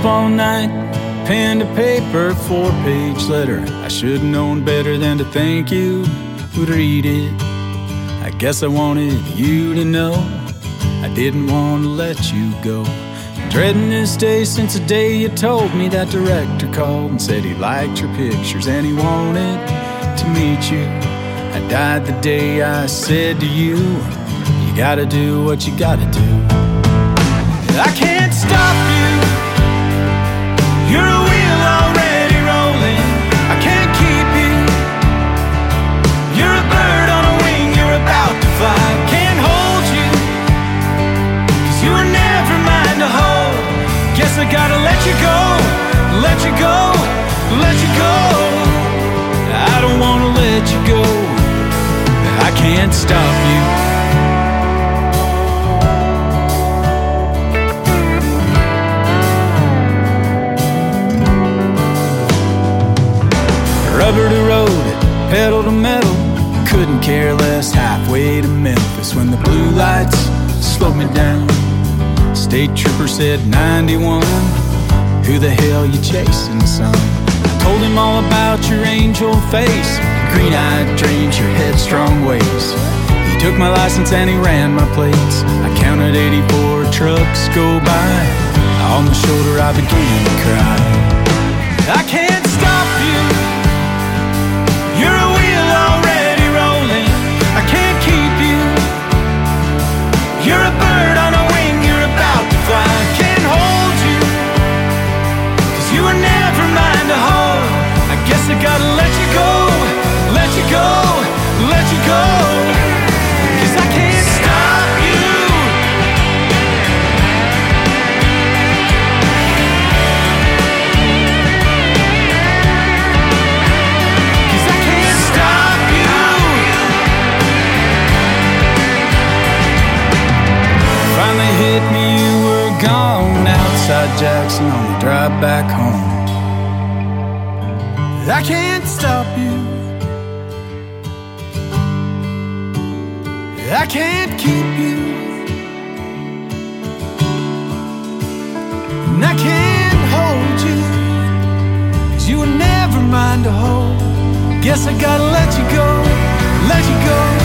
up all night, pen to paper, 4-page letter. I should've known better than to think you would read it. I guess I wanted you to know I didn't want to let you go. Dreading this day since the day you told me that director called and said he liked your pictures and he wanted to meet you. I died the day I said to you, you gotta do what you gotta do. I can't stop you, you're a wheel already rolling. I can't keep you, you're a bird on a wing, you're about to fly. Can't hold you, cause you were never mine to hold. Guess I gotta let you go, let you go, let you go. I don't wanna let you go, I can't stop you. Rubber to road, pedal to metal, couldn't care less, halfway to Memphis when the blue lights slowed me down. State trooper said 91, who the hell you chasing, son? I told him all about your angel face, green-eyed dreams, your headstrong ways. He took my license and he ran my plates. I counted 84 trucks go by. On the shoulder I began to cry. I can't stop you, you're a wheel already rolling. I can't keep you, you're a bird on a wing, you're about to fly. I can't hold you, cause you were never mine to hold. I guess I gotta let you go, let you go, let you go. Cause I can't stop you. Cause I can't stop you. Finally hit me, you were gone outside Jackson on the drive back home. I can't stop you, I can't keep you, and I can't hold you, cause you were never mine to hold. Guess I gotta let you go, let you go.